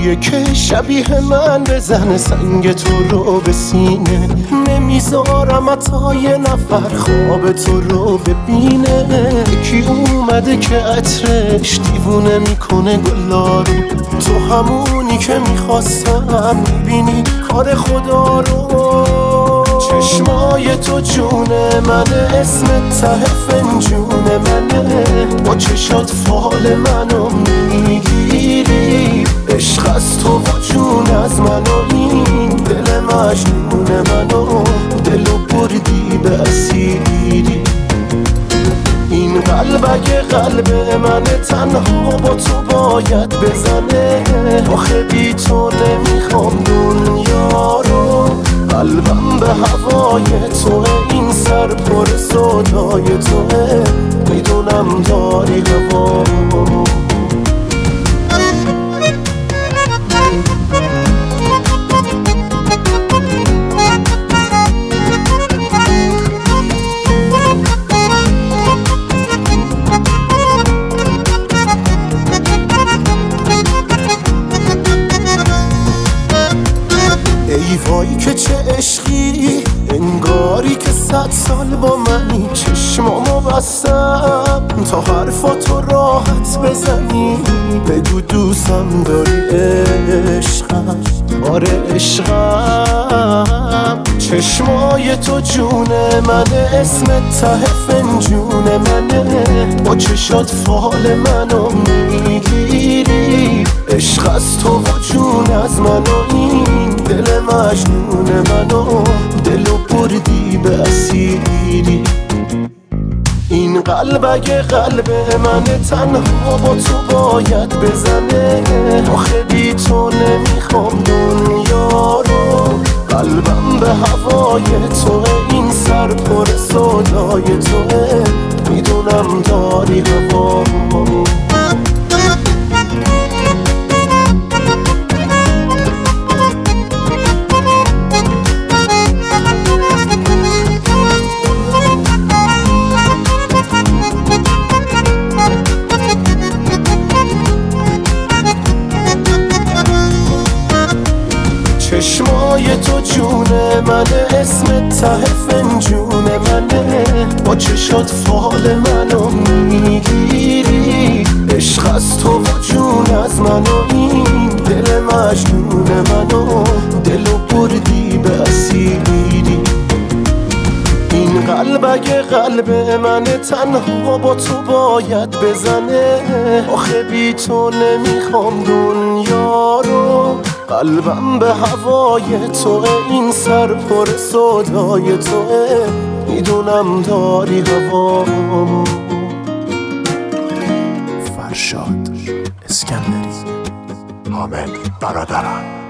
کیه که شبیه من بزنه سنگ تو رو به سینه؟ نمیذارم حتی یه نفر خواب تو رو ببینه. یکی اومده که عطرش دیوونه میکنه گلا رو، تو همونی که میخواستم میبینی کار خدا رو. چشمای تو جونه منه، اسم ته فنجون منه، با چشات فال منو میگیری. عشق از تو و جون از منو، این دل مجنون منو، دلو بردی به اسیری. این قلب اگه قلب منه تنها با تو باید بزنه. آخه بی تو نمیخوام دنیا رو، قلبم به هوای توه، این سر پر صدای توه، میدونم داری هوا. ای وای که چه عشقی، انگاری که 100 سال با منی. چشمامو بستم تا حرفاتو راحت بزنی. بگو دوستم داری عشقم، آره عشقم. چشمای تو جونه منه، اسم ته فنجون منه، با چشات فال منو میگیری. عشق از تو و جون از منو، این دل مجنون منو، دلو بردی به اسیری. این قلب اگه قلب منه تنها با تو باید بزنه. آخه بی تو نمیخوام دنیا رو، قلبم به هوای توه، این سر پر صدای توه، میدونم داری هوا. چشمای تو جونه منه، اسم ته فنجون منه، با چشات فال منو میگیری. عشق از تو و جون از منو، این دل مجنون منو، دلو بردی به اسیری. این قلب اگه قلب منه تنها با تو باید بزنه. آخه بی تو نمیخوام دنیا رو، قلبم به هوای توه، این سر پر صدای توه، میدونم داری هوا. فرشاد اسکندری، حامد برادران.